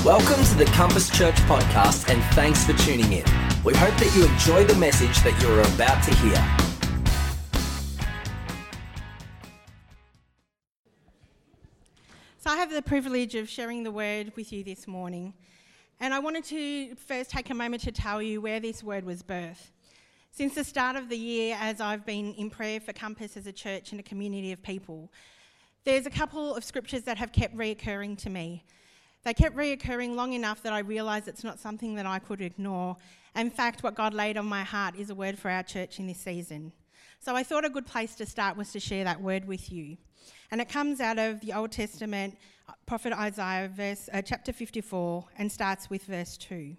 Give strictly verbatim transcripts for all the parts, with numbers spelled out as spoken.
Welcome to the Compass Church podcast, and thanks for tuning in. We hope that you enjoy the message that you're about to hear. So I have the privilege of sharing the word with you this morning, and I wanted to first take a moment to tell you where this word was birthed. Since the start of the year, as I've been in prayer for Compass as a church and a community of people, there's a couple of scriptures that have kept reoccurring to me. They kept reoccurring long enough that I realised it's not something that I could ignore. In fact, what God laid on my heart is a word for our church in this season. So I thought a good place to start was to share that word with you. And it comes out of the Old Testament, Prophet Isaiah, verse, uh, chapter fifty-four, and starts with verse two.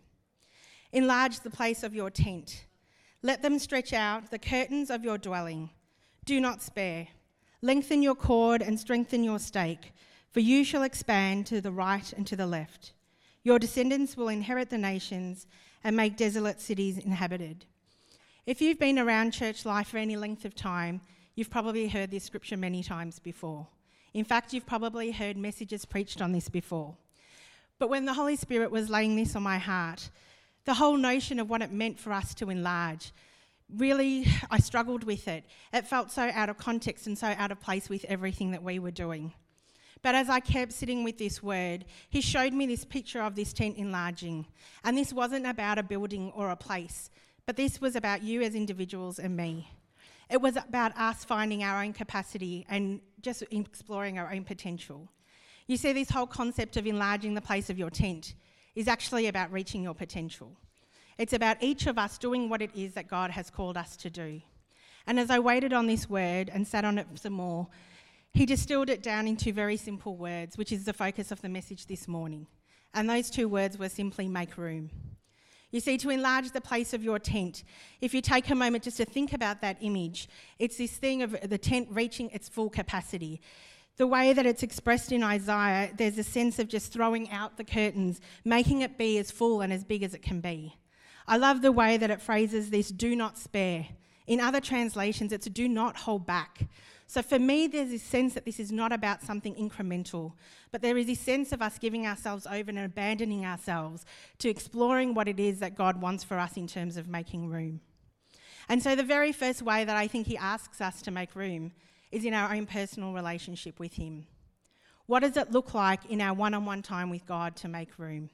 Enlarge the place of your tent. Let them stretch out the curtains of your dwelling. Do not spare. Lengthen your cord and strengthen your stake, for you shall expand to the right and to the left. Your descendants will inherit the nations and make desolate cities inhabited. If you've been around church life for any length of time, you've probably heard this scripture many times before. In fact, you've probably heard messages preached on this before. But when the Holy Spirit was laying this on my heart, the whole notion of what it meant for us to enlarge, really, I struggled with it. It felt so out of context and so out of place with everything that we were doing. But as I kept sitting with this word, he showed me this picture of this tent enlarging. And this wasn't about a building or a place, but this was about you as individuals and me. It was about us finding our own capacity and just exploring our own potential. You see, this whole concept of enlarging the place of your tent is actually about reaching your potential. It's about each of us doing what it is that God has called us to do. And as I waited on this word and sat on it some more, he distilled it down into very simple words, which is the focus of the message this morning. And those two words were simply make room. You see, to enlarge the place of your tent, if you take a moment just to think about that image, it's this thing of the tent reaching its full capacity. The way that it's expressed in Isaiah, there's a sense of just throwing out the curtains, making it be as full and as big as it can be. I love the way that it phrases this, do not spare. In other translations, it's do not hold back. So for me, there's this sense that this is not about something incremental, but there is this sense of us giving ourselves over and abandoning ourselves to exploring what it is that God wants for us in terms of making room. And so the very first way that I think he asks us to make room is in our own personal relationship with him. What does it look like in our one-on-one time with God to make room?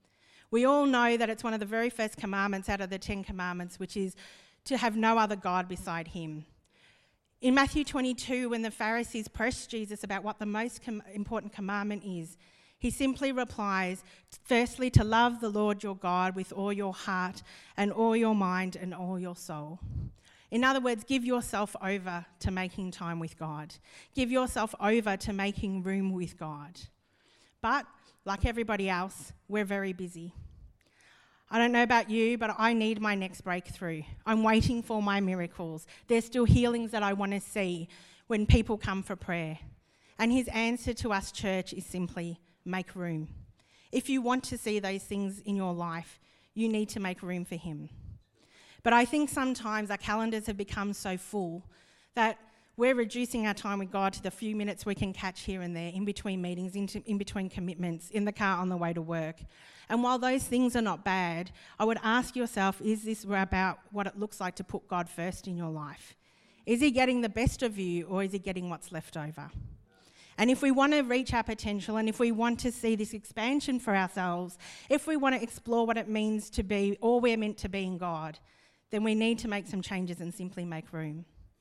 We all know that it's one of the very first commandments out of the Ten Commandments, which is to have no other God beside him. In Matthew twenty-two, when the Pharisees pressed Jesus about what the most com- important commandment is, he simply replies, firstly, to love the Lord your God with all your heart and all your mind and all your soul. In other words, give yourself over to making time with God. Give yourself over to making room with God. But, like everybody else, we're very busy. I don't know about you, but I need my next breakthrough. I'm waiting for my miracles. There's still healings that I want to see when people come for prayer. And his answer to us, church, is simply make room. If you want to see those things in your life, you need to make room for him. But I think sometimes our calendars have become so full that we're reducing our time with God to the few minutes we can catch here and there, in between meetings, in between commitments, in the car on the way to work. And while those things are not bad, I would ask yourself, is this about what it looks like to put God first in your life? Is he getting the best of you, or is he getting what's left over? And if we want to reach our potential, and if we want to see this expansion for ourselves, if we want to explore what it means to be all we're meant to be in God, then we need to make some changes and simply make room.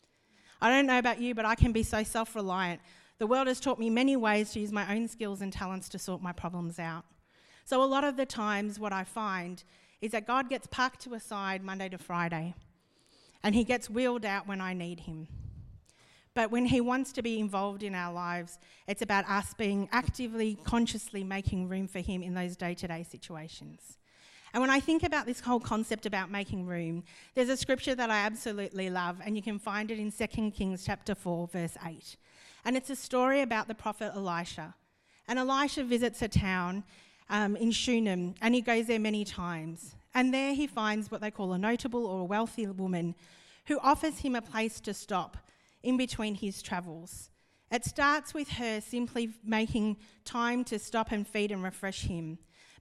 I don't know about you, but I can be so self-reliant. The world has taught me many ways to use my own skills and talents to sort my problems out. So a lot of the times what I find is that God gets parked to a side Monday to Friday, and he gets wheeled out when I need him. But when he wants to be involved in our lives, it's about us being actively, consciously making room for him in those day-to-day situations. And when I think about this whole concept about making room, there's a scripture that I absolutely love, and you can find it in Second Kings chapter four, verse eight. And it's a story about the prophet Elisha. And Elisha visits a town um, in Shunem, and he goes there many times. And there he finds what they call a notable or a wealthy woman who offers him a place to stop in between his travels. It starts with her simply making time to stop and feed and refresh him.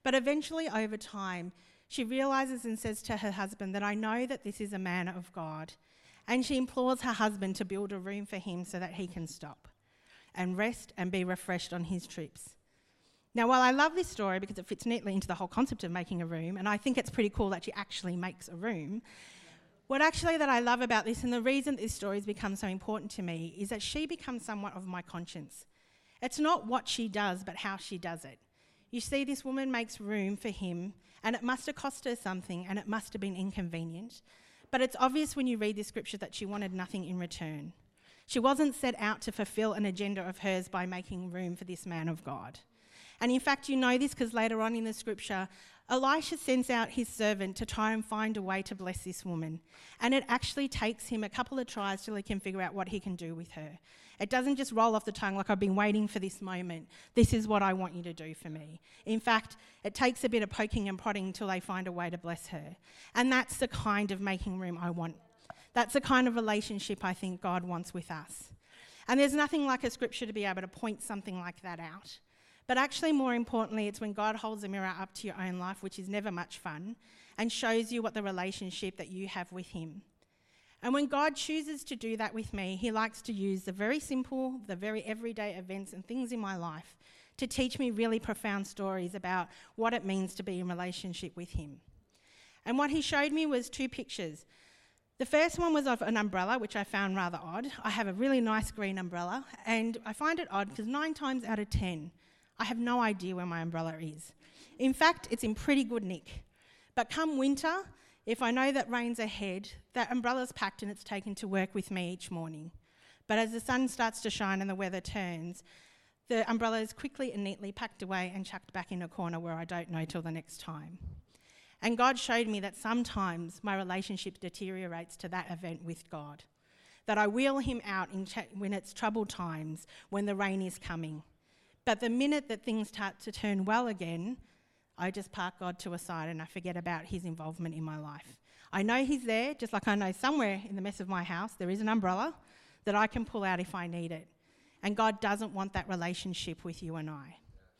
But eventually, over time, she realises and says to her husband that I know that this is a man of God. And she implores her husband to build a room for him so that he can stop and rest and be refreshed on his trips. Now, while I love this story because it fits neatly into the whole concept of making a room, and I think it's pretty cool that she actually makes a room, what actually that I love about this, and the reason this story has become so important to me, is that she becomes somewhat of my conscience. It's not what she does, but how she does it. You see, this woman makes room for him, and it must have cost her something, and it must have been inconvenient. But it's obvious when you read this scripture that she wanted nothing in return. She wasn't set out to fulfill an agenda of hers by making room for this man of God. And in fact, you know this because later on in the scripture, Elisha sends out his servant to try and find a way to bless this woman. And it actually takes him a couple of tries till he can figure out what he can do with her. It doesn't just roll off the tongue like I've been waiting for this moment. This is what I want you to do for me. In fact, it takes a bit of poking and prodding until they find a way to bless her. And that's the kind of making room I want. That's the kind of relationship I think God wants with us. And there's nothing like a scripture to be able to point something like that out. But actually, more importantly, it's when God holds a mirror up to your own life, which is never much fun, and shows you what the relationship that you have with him. And when God chooses to do that with me, he likes to use the very simple, the very everyday events and things in my life to teach me really profound stories about what it means to be in relationship with him. And what he showed me was two pictures. The first one was of an umbrella, which I found rather odd. I have a really nice green umbrella, and I find it odd because nine times out of ten, I have no idea where my umbrella is. In fact, it's in pretty good nick. But come winter, if I know that rain's ahead, that umbrella's packed and it's taken to work with me each morning. But as the sun starts to shine and the weather turns, the umbrella is quickly and neatly packed away and chucked back in a corner where I don't know till the next time. And God showed me that sometimes my relationship deteriorates to that event with God. That I wheel him out in ch- when it's troubled times, when the rain is coming. But the minute that things start to turn well again, I just park God to a side and I forget about his involvement in my life. I know he's there, just like I know somewhere in the mess of my house there is an umbrella that I can pull out if I need it. And God doesn't want that relationship with you and I.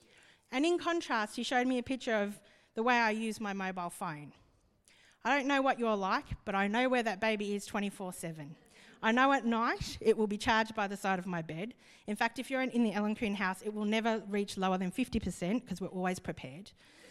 And in contrast, he showed me a picture of the way I use my mobile phone. I don't know what you're like, but I know where that baby is twenty-four seven. I know at night it will be charged by the side of my bed. In fact, if you're in the Ellen Kuhn house, it will never reach lower than fifty percent because we're always prepared.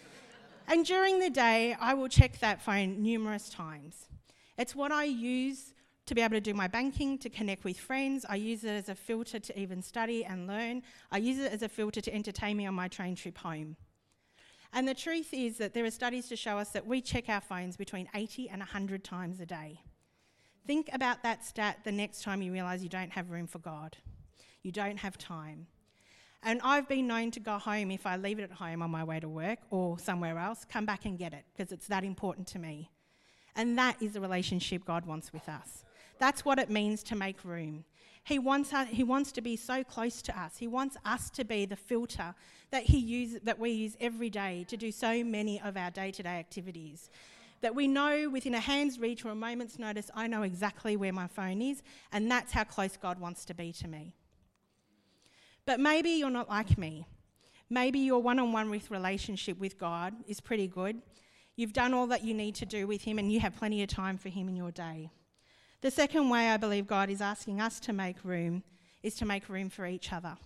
And during the day, I will check that phone numerous times. It's what I use to be able to do my banking, to connect with friends. I use it as a filter to even study and learn. I use it as a filter to entertain me on my train trip home. And the truth is that there are studies to show us that we check our phones between eighty and one hundred times a day. Think about that stat the next time you realise you don't have room for God. You don't have time. And I've been known to go home if I leave it at home on my way to work or somewhere else, come back and get it because it's that important to me. And that is the relationship God wants with us. That's what it means to make room. He wants us, he wants to be so close to us. He wants us to be the filter that he use, that we use every day to do so many of our day-to-day activities. That we know within a hand's reach or a moment's notice, I know exactly where my phone is, and that's how close God wants to be to me. But maybe you're not like me. Maybe your one-on-one with relationship with God is pretty good. You've done all that you need to do with him and you have plenty of time for him in your day. The second way I believe God is asking us to make room is to make room for each other.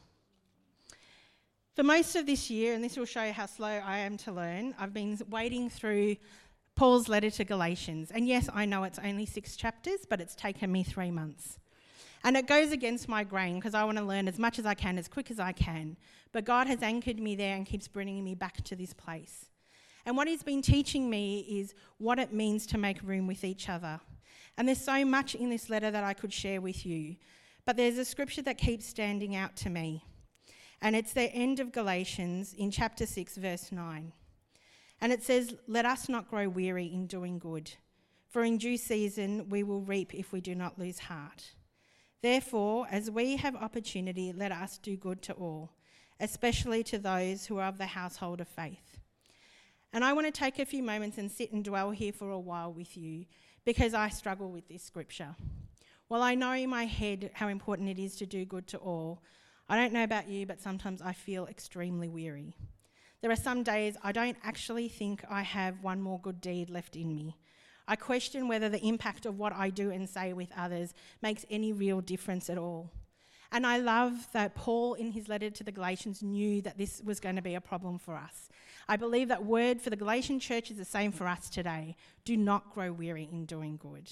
For most of this year, and this will show you how slow I am to learn, I've been wading through Paul's letter to Galatians. And yes, I know it's only six chapters, but it's taken me three months. And it goes against my grain because I want to learn as much as I can, as quick as I can. But God has anchored me there and keeps bringing me back to this place. And what he's been teaching me is what it means to make room with each other. And there's so much in this letter that I could share with you. But there's a scripture that keeps standing out to me. And it's the end of Galatians in chapter six, verse nine. And it says, "Let us not grow weary in doing good, for in due season we will reap if we do not lose heart. Therefore, as we have opportunity, let us do good to all, especially to those who are of the household of faith." And I want to take a few moments and sit and dwell here for a while with you because I struggle with this scripture. While I know in my head how important it is to do good to all, I don't know about you, but sometimes I feel extremely weary. There are some days I don't actually think I have one more good deed left in me. I question whether the impact of what I do and say with others makes any real difference at all. And I love that Paul, in his letter to the Galatians, knew that this was going to be a problem for us. I believe that word for the Galatian church is the same for us today. Do not grow weary in doing good.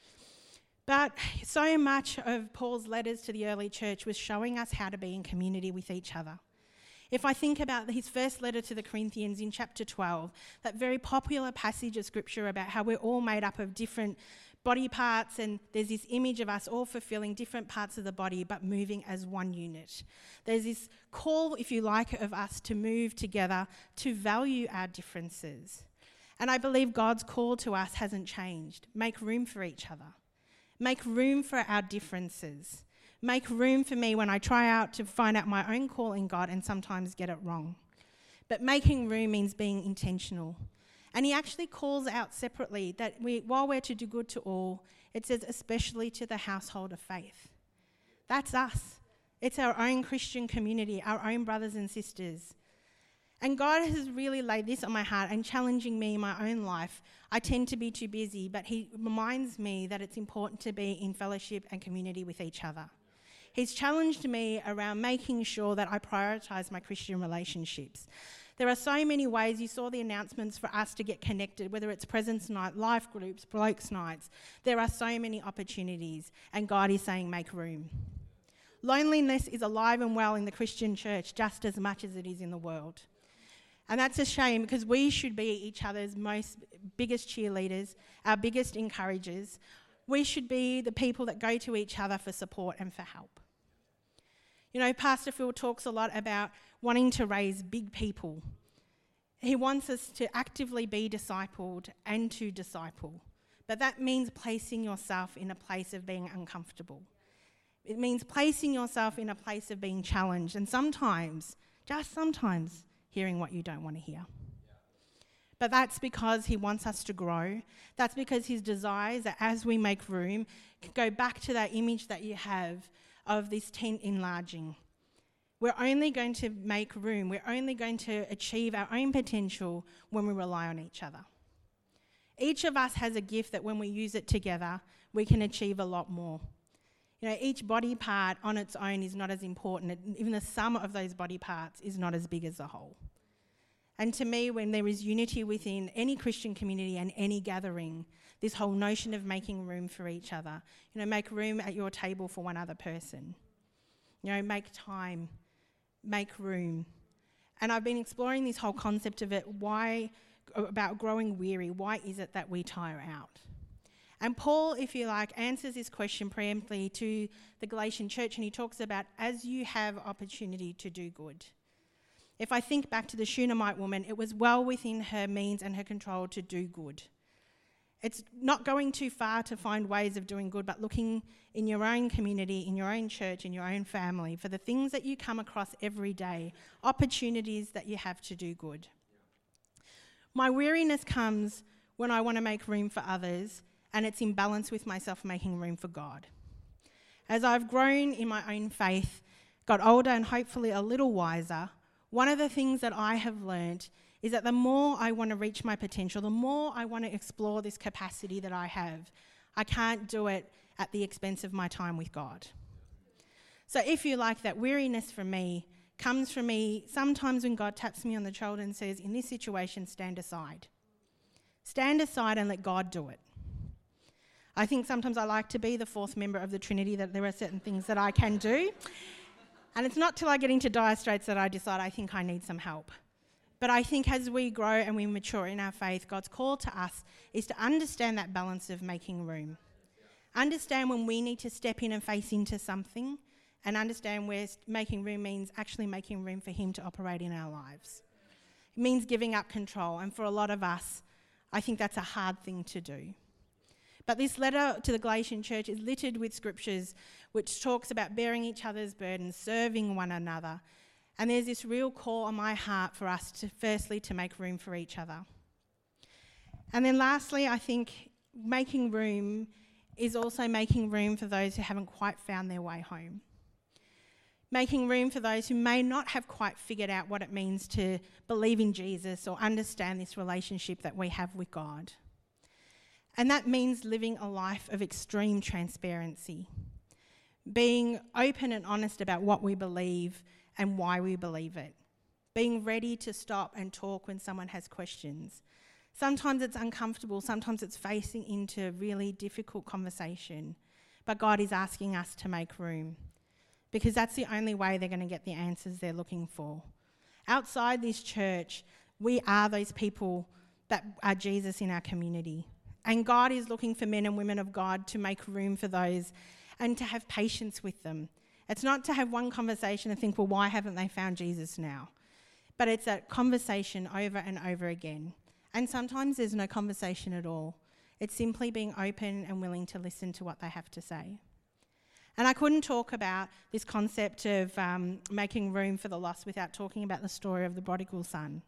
But so much of Paul's letters to the early church was showing us how to be in community with each other. If I think about his first letter to the Corinthians in chapter twelve, that very popular passage of scripture about how we're all made up of different body parts, and there's this image of us all fulfilling different parts of the body but moving as one unit. There's this call, if you like, of us to move together, to value our differences. And I believe God's call to us hasn't changed. Make room for each other. Make room for our differences. Make room for me when I try out to find out my own call in God and sometimes get it wrong. But making room means being intentional. And he actually calls out separately that we, while we're to do good to all, it says especially to the household of faith. That's us. It's our own Christian community, our own brothers and sisters. And God has really laid this on my heart and challenging me in my own life. I tend to be too busy, but he reminds me that it's important to be in fellowship and community with each other. He's challenged me around making sure that I prioritise my Christian relationships. There are so many ways. You saw the announcements for us to get connected, whether it's Presence Night, life groups, blokes nights. There are so many opportunities, and God is saying make room. Loneliness is alive and well in the Christian church just as much as it is in the world. And that's a shame, because we should be each other's most biggest cheerleaders, our biggest encouragers. We should be the people that go to each other for support and for help. You know, Pastor Phil talks a lot about wanting to raise big people. He wants us to actively be discipled and to disciple. But that means placing yourself in a place of being uncomfortable. It means placing yourself in a place of being challenged, and sometimes, just sometimes, hearing what you don't want to hear. But that's because he wants us to grow. That's because his desires that as we make room, go back to that image that you have of this tent enlarging. We're only going to make room. We're only going to achieve our own potential when we rely on each other. Each of us has a gift that when we use it together, we can achieve a lot more. You know, each body part on its own is not as important. Even the sum of those body parts is not as big as the whole. And to me, when there is unity within any Christian community and any gathering, this whole notion of making room for each other, you know, make room at your table for one other person. You know, make time, make room. And I've been exploring this whole concept of it, why, about growing weary. Why is it that we tire out? And Paul, if you like, answers this question preemptively to the Galatian church, and he talks about as you have opportunity to do good. If I think back to the Shunammite woman, it was well within her means and her control to do good. It's not going too far to find ways of doing good, but looking in your own community, in your own church, in your own family, for the things that you come across every day, opportunities that you have to do good. My weariness comes when I want to make room for others, and it's in balance with myself making room for God. As I've grown in my own faith, got older and hopefully a little wiser, one of the things that I have learned is that the more I want to reach my potential, the more I want to explore this capacity that I have, I can't do it at the expense of my time with God. So if you like, that weariness from me comes from me sometimes when God taps me on the shoulder and says, in this situation, stand aside. Stand aside and let God do it. I think sometimes I like to be the fourth member of the Trinity, that there are certain things that I can do. And it's not till I get into dire straits that I decide I think I need some help. But I think as we grow and we mature in our faith, God's call to us is to understand that balance of making room. Understand when we need to step in and face into something, and understand where making room means actually making room for him to operate in our lives. It means giving up control, and for a lot of us, I think that's a hard thing to do. But this letter to the Galatian church is littered with scriptures which talks about bearing each other's burdens, serving one another. And there's this real call on my heart for us to, firstly, to make room for each other. And then lastly, I think making room is also making room for those who haven't quite found their way home. making room for those who may not have quite figured out what it means to believe in Jesus or understand this relationship that we have with God. And that means living a life of extreme transparency, being open and honest about what we believe and why we believe it, being ready to stop and talk when someone has questions. Sometimes it's uncomfortable, sometimes it's facing into really difficult conversation, but God is asking us to make room, because that's the only way they're going to get the answers they're looking for. Outside this church, we are those people that are Jesus in our community. And God is looking for men and women of God to make room for those and to have patience with them. It's not to have one conversation and think, well, why haven't they found Jesus now? But it's that conversation over and over again. And sometimes there's no conversation at all. It's simply being open and willing to listen to what they have to say. And I couldn't talk about this concept of um, making room for the lost without talking about the story of the prodigal son.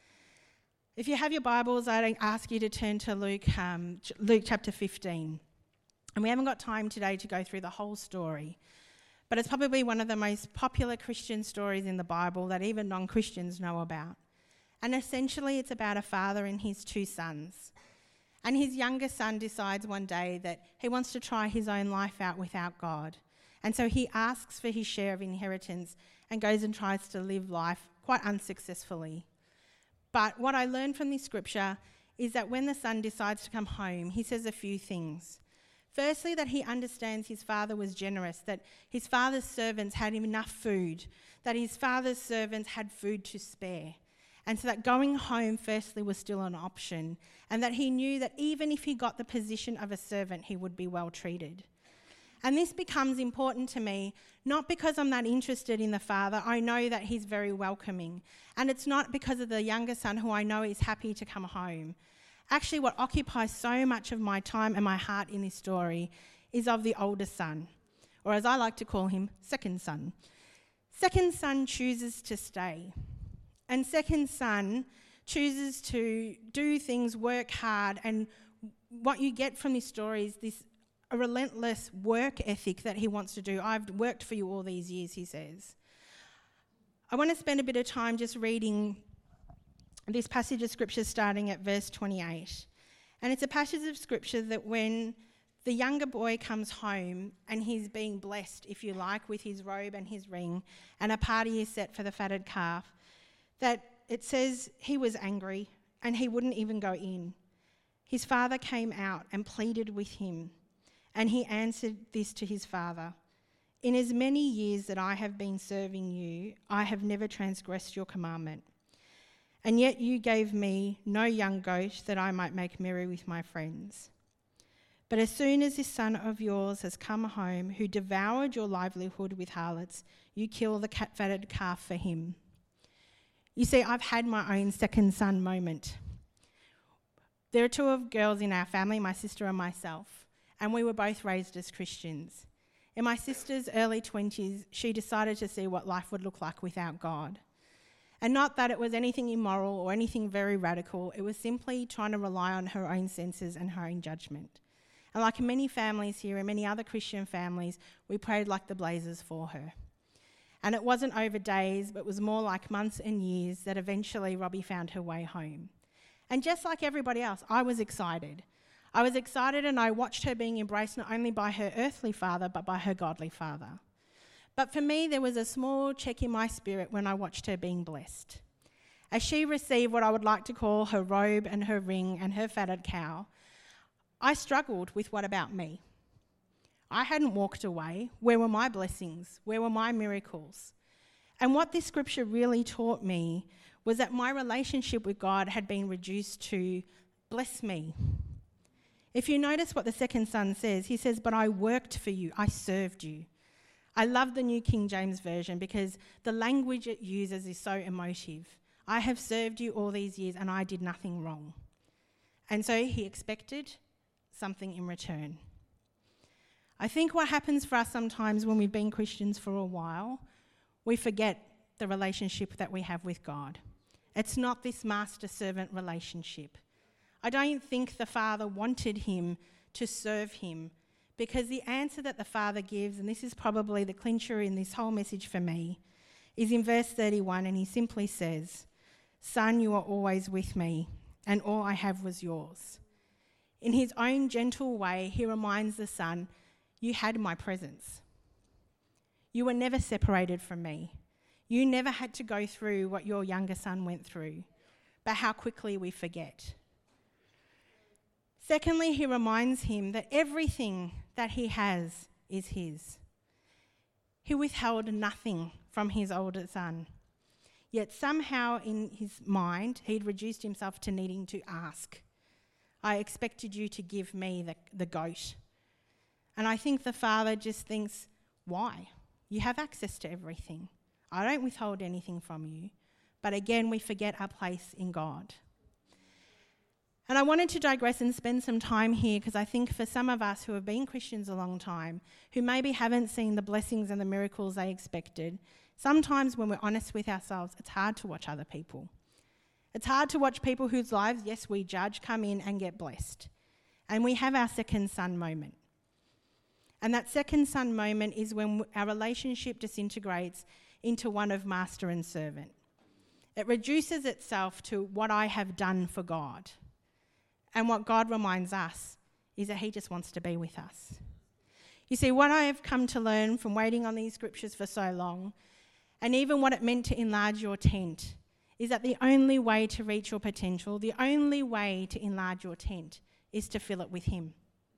If you have your Bibles, I'd ask you to turn to Luke, um, Luke chapter fifteen. And we haven't got time today to go through the whole story, but it's probably one of the most popular Christian stories in the Bible that even non-Christians know about. And essentially it's about a father and his two sons. And his younger son decides one day that he wants to try his own life out without God. And so he asks for his share of inheritance and goes and tries to live life quite unsuccessfully. But what I learned from this scripture is that when the son decides to come home, he says a few things. Firstly, that he understands his father was generous, that his father's servants had enough food, that his father's servants had food to spare. And so that going home, firstly, was still an option, and that he knew that even if he got the position of a servant, he would be well treated. And this becomes important to me, not because I'm that interested in the father. I know that he's very welcoming. And it's not because of the younger son who I know is happy to come home. Actually, what occupies so much of my time and my heart in this story is of the older son, or as I like to call him, second son. Second son chooses to stay. And second son chooses to do things, work hard, and what you get from this story is this a relentless work ethic that he wants to do. I've worked for you all these years, he says. I want to spend a bit of time just reading this passage of scripture starting at verse twenty-eight. And it's a passage of scripture that when the younger boy comes home and he's being blessed, if you like, with his robe and his ring, and a party is set for the fatted calf, that it says he was angry and he wouldn't even go in. His father came out and pleaded with him, and he answered this to his father: "In as many years that I have been serving you, I have never transgressed your commandment. And yet you gave me no young goat that I might make merry with my friends. But as soon as this son of yours has come home, who devoured your livelihood with harlots, you kill the fatted calf for him." You see, I've had my own second son moment. There are two of girls in our family, my sister and myself, and we were both raised as Christians. In my sister's early twenties, she decided to see what life would look like without God. And not that it was anything immoral or anything very radical, it was simply trying to rely on her own senses and her own judgment. And like in many families here and many other Christian families, we prayed like the blazes for her. And it wasn't over days, but it was more like months and years that eventually Robbie found her way home. And just like everybody else, I was excited. I was excited, and I watched her being embraced not only by her earthly father, but by her godly father. But for me, there was a small check in my spirit when I watched her being blessed. As she received what I would like to call her robe and her ring and her fatted cow, I struggled with what about me? I hadn't walked away. Where were my blessings? Where were my miracles? And what this scripture really taught me was that my relationship with God had been reduced to bless me. If you notice what the second son says, he says, "But I worked for you, I served you." I love the New King James Version because the language it uses is so emotive. I have served you all these years and I did nothing wrong. And so he expected something in return. I think what happens for us sometimes when we've been Christians for a while, we forget the relationship that we have with God. It's not this master-servant relationship. I don't think the Father wanted him to serve him, Because the answer that the Father gives, and this is probably the clincher in this whole message for me, is in verse thirty-one, and he simply says, "Son, you are always with me, and all I have was yours." In his own gentle way, he reminds the son, "You had my presence. You were never separated from me. You never had to go through what your younger son went through." But how quickly we forget. Secondly, he reminds him that everything that he has is his. He withheld nothing from his older son. Yet somehow in his mind, he'd reduced himself to needing to ask. "I expected you to give me the, the goat." And I think the father just thinks, why? You have access to everything. I don't withhold anything from you. But again, we forget our place in God. And I wanted to digress and spend some time here because I think for some of us who have been Christians a long time, who maybe haven't seen the blessings and the miracles they expected, sometimes when we're honest with ourselves, it's hard to watch other people. It's hard to watch people whose lives, yes, we judge, come in and get blessed. And we have our second son moment. And that second son moment is when our relationship disintegrates into one of master and servant. It reduces itself to what I have done for God. And what God reminds us is that he just wants to be with us. You see, what I have come to learn from waiting on these scriptures for so long, and even what it meant to enlarge your tent, is that the only way to reach your potential, the only way to enlarge your tent, is to fill it with him.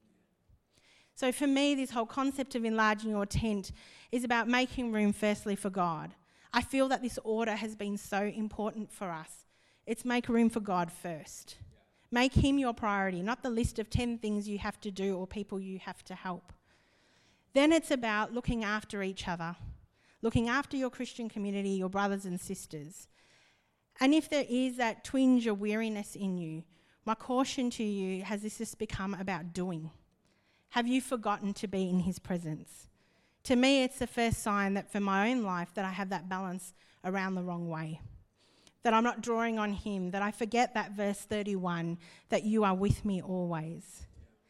So for me, this whole concept of enlarging your tent is about making room firstly for God. I feel that this order has been so important for us. It's make room for God first. Make him your priority, not the list of ten things you have to do or people you have to help. Then it's about looking after each other, looking after your Christian community, your brothers and sisters. And if there is that twinge of weariness in you, my caution to you, has this just become about doing? Have you forgotten to be in his presence? To me, it's the first sign that for my own life that I have that balance around the wrong way, that I'm not drawing on him, that I forget that verse thirty-one, that you are with me always.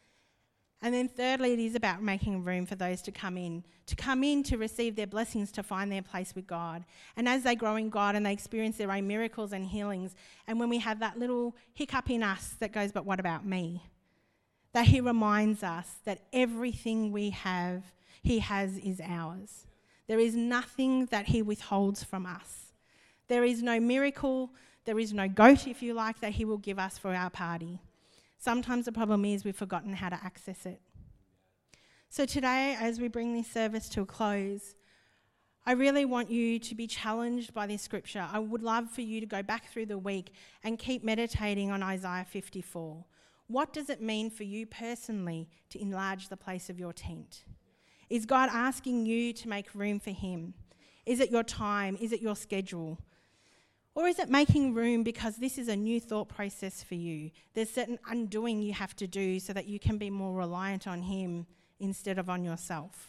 And then thirdly, it is about making room for those to come in, to come in to receive their blessings, to find their place with God. And as they grow in God and they experience their own miracles and healings, and when we have that little hiccup in us that goes, but what about me? That he reminds us that everything we have, he has is ours. There is nothing that he withholds from us. There is no miracle, there is no goat, if you like, that he will give us for our party. Sometimes the problem is we've forgotten how to access it. So today, as we bring this service to a close, I really want you to be challenged by this scripture. I would love for you to go back through the week and keep meditating on Isaiah fifty-four. What does it mean for you personally to enlarge the place of your tent? Is God asking you to make room for him? Is it your time? Is it your schedule? Or is it making room because this is a new thought process for you? There's certain undoing you have to do so that you can be more reliant on him instead of on yourself.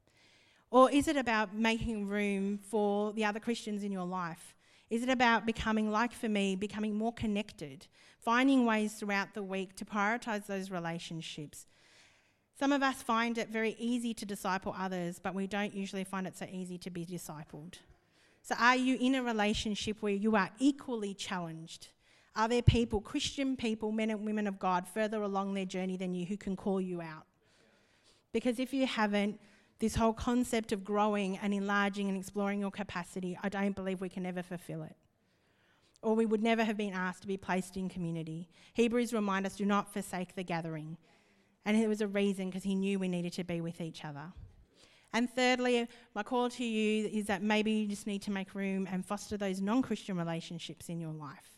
Or is it about making room for the other Christians in your life? Is it about becoming, like for me, becoming more connected, finding ways throughout the week to prioritise those relationships? Some of us find it very easy to disciple others, but we don't usually find it so easy to be discipled. So are you in a relationship where you are equally challenged? Are there people, Christian people, men and women of God, further along their journey than you who can call you out? Because if you haven't, this whole concept of growing and enlarging and exploring your capacity, I don't believe we can ever fulfill it. Or we would never have been asked to be placed in community. Hebrews remind us, do not forsake the gathering. And there was a reason, because he knew we needed to be with each other. And thirdly, my call to you is that maybe you just need to make room and foster those non-Christian relationships in your life.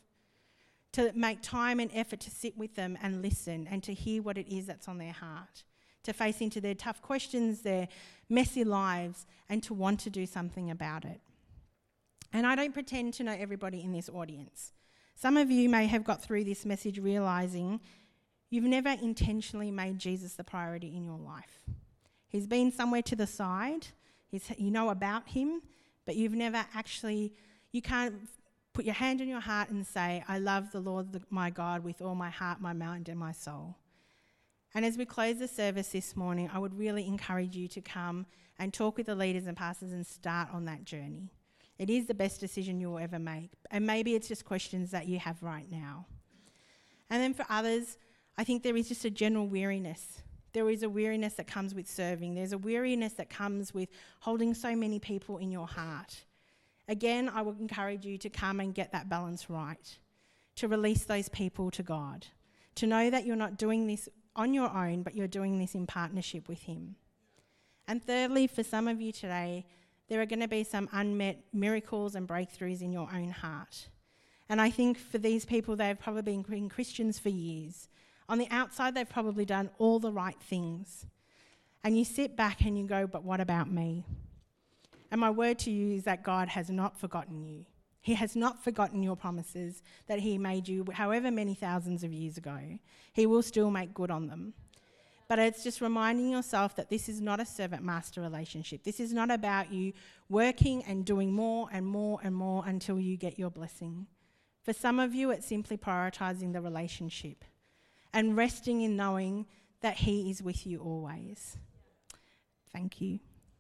To make time and effort to sit with them and listen and to hear what it is that's on their heart. To face into their tough questions, their messy lives, and to want to do something about it. And I don't pretend to know everybody in this audience. Some of you may have got through this message realising you've never intentionally made Jesus the priority in your life. He's been somewhere to the side, He's, you know about him, but you've never actually, you can't put your hand on your heart and say, I love the Lord the, my God with all my heart, my mind and my soul. And as we close the service this morning, I would really encourage you to come and talk with the leaders and pastors and start on that journey. It is the best decision you'll ever make. And maybe it's just questions that you have right now. And then for others, I think there is just a general weariness. There is a weariness that comes with serving. There's a weariness that comes with holding so many people in your heart. Again, I would encourage you to come and get that balance right, to release those people to God, to know that you're not doing this on your own, but you're doing this in partnership with him. And thirdly, for some of you today, there are going to be some unmet miracles and breakthroughs in your own heart. And I think for these people, they've probably been Christians for years. On the outside, they've probably done all the right things. And you sit back and you go, but what about me? And my word to you is that God has not forgotten you. He has not forgotten your promises that he made you however many thousands of years ago. He will still make good on them. But it's just reminding yourself that this is not a servant-master relationship. This is not about you working and doing more and more and more until you get your blessing. For some of you, it's simply prioritising the relationship and resting in knowing that he is with you always. Thank you.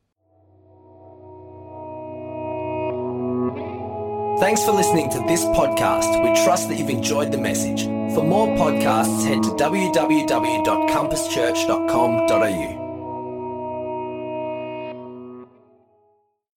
Thanks for listening to this podcast. We trust that you've enjoyed the message. For more podcasts, head to w w w dot compass church dot com dot a u.